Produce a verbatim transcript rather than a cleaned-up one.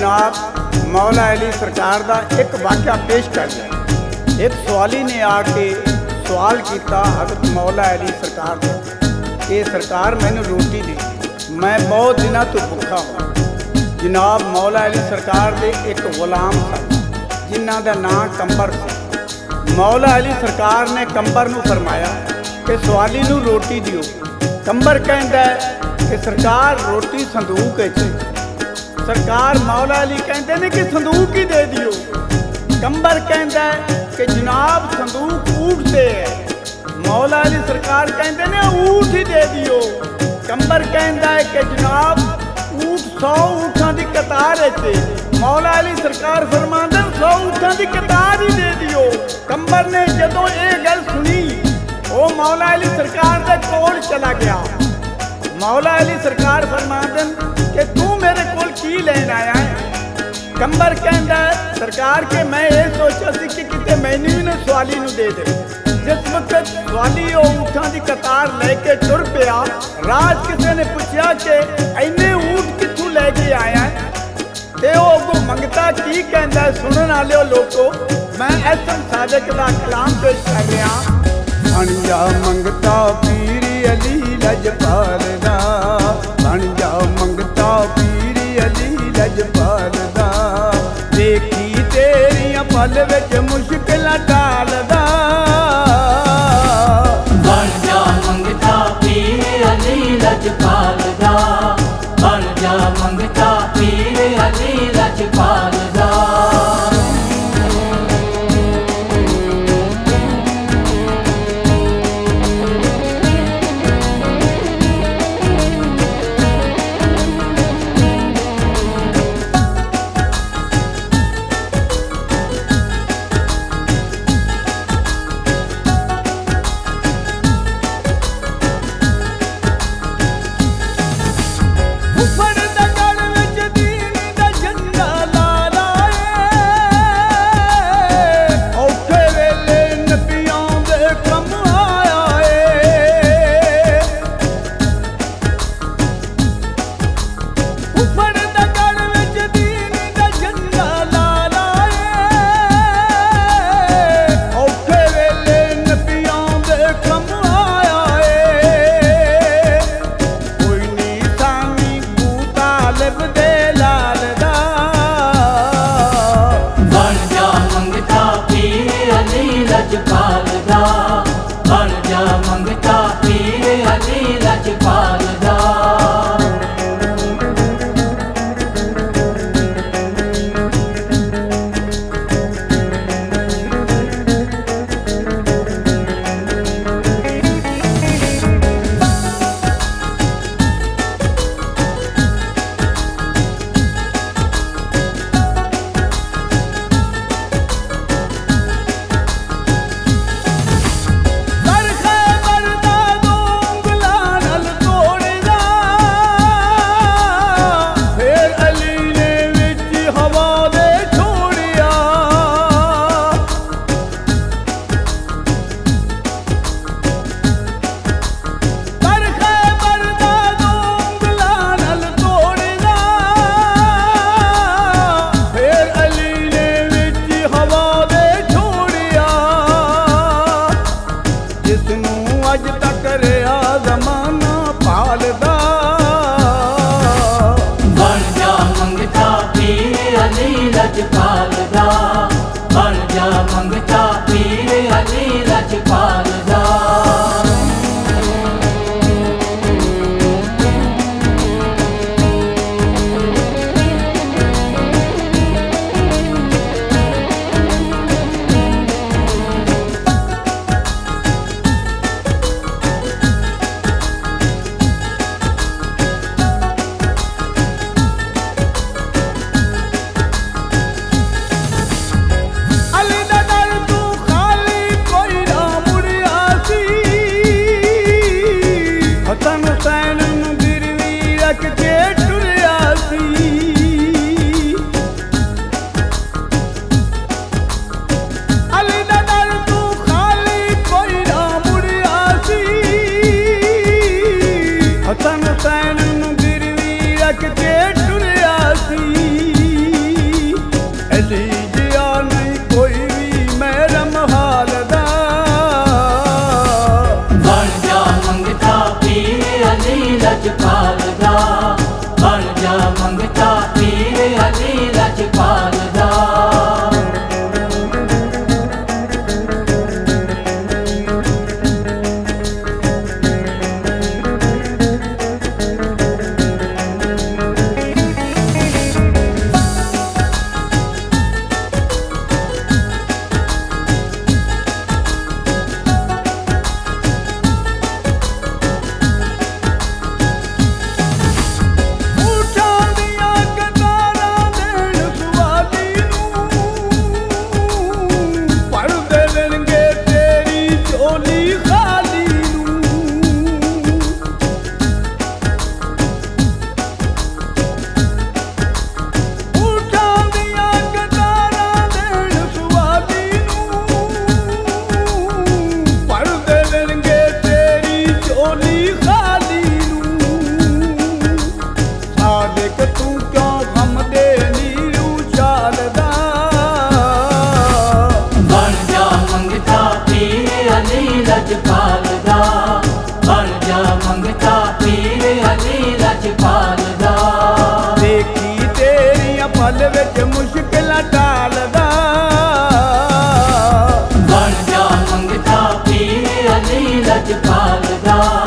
जनाब मौला अली सरकार का एक वाक़या पेश कर दिया। एक सवाली ने आके सवाल किया हज़रत मौला अली सरकार को कि सरकार मैंने रोटी दी, मैं बहुत दिनों तो भुखा हूँ। जनाब मौला अली सरकार के एक गुलाम सन जिन्हों का नाम कंबर सी। मौला अली सरकार ने कंबर नूं फरमाया कि सवाली नूं रोटी दिओ। कंबर कहता है कि सरकार रोटी संदूक है। सरकार मौला अली कहते हैं कि संदूक ही दे दियो। कंबर कहता है कि जनाब संदूक ऊँट से है। मौला अली सरकार कहते हैं ऊँट ही दे दियो। कंबर कहता है कि जनाब ऊँट सौ ऊँटों की कतार है। मौला अली सरकार फरमाते सौ ऊँटों की कतार ही दे दियो। कंबर ने जदों ये गल सुनी वो मौला अली सरकार के कोल चला गया। मौला अली सरकार फरमाते कि तू मेरे कोल की लैन आया है। कंबर कहता है सरकार के मैं ये सोचा सी कि किते मैनू भी ना सवाली नूं दे दे। जिस वक्त सवाली वो ऊँटों की कतार लेके तुर पिया, राज किसी ने पूछा कि इन्ने ऊँट कित्थों लैके आया है ते वो अगों मंगता की कहता है। सुनने वाले लोगों मैं एहसन सादिक का कलाम पेश कर रहा। बन जा मंगता पीर अली लजपाल दा, बन जा मंगता पीर अली लजपाल दा, देखी तेरियां पल विच मुश्किल टालदा। बन जा मंगता पीर अली लजपाल दा, बन जा मंगता पीर अली लजपाल दा। ਦਾ